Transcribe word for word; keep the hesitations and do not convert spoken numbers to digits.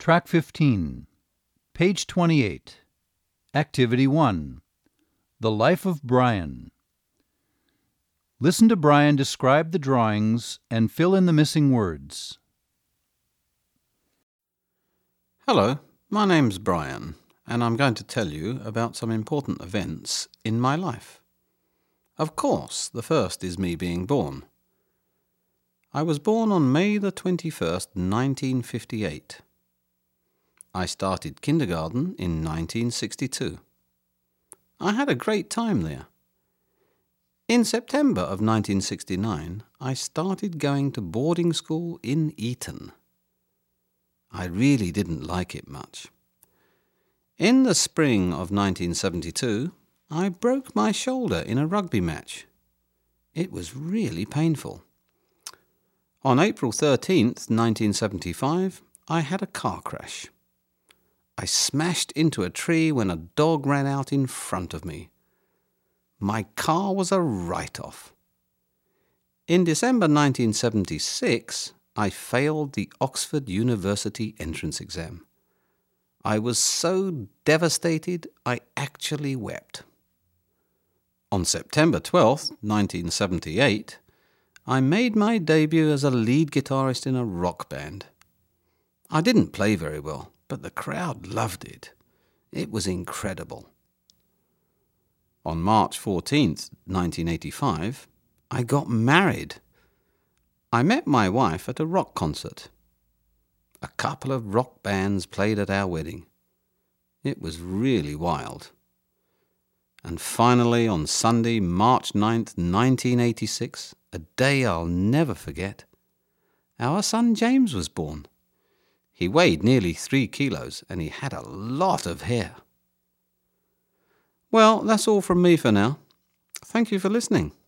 Track fifteen, page twenty-eight. Activity one. The Life of Brian. Listen to Brian describe the drawings and fill in the missing words. Hello, my name's Brian, and I'm going to tell you about some important events in my life. Of course, the first is me being born. I was born on May the twenty-first, nineteen fifty-eight. I started kindergarten in nineteen sixty-two. I had a great time there. In September of nineteen sixty-nine, I started going to boarding school in Eton. I really didn't like it much. In the spring of nineteen seventy-two, I broke my shoulder in a rugby match. It was really painful. On April thirteenth, nineteen seventy-five, I had a car crash. I smashed into a tree when a dog ran out in front of me. My car was a write-off. In December nineteen seventy-six, I failed the Oxford University entrance exam. I was so devastated I actually wept. On September twelfth, nineteen seventy-eight, I made my debut as a lead guitarist in a rock band. I didn't play very well, but the crowd loved it. It was incredible. On March fourteenth, nineteen eighty-five, I got married. I met my wife at a rock concert. A couple of rock bands played at our wedding. It was really wild. And finally, on Sunday, March ninth, nineteen eighty-six, a day I'll never forget, our son James was born. He weighed nearly three kilos and he had a lot of hair. Well, that's all from me for now. Thank you for listening.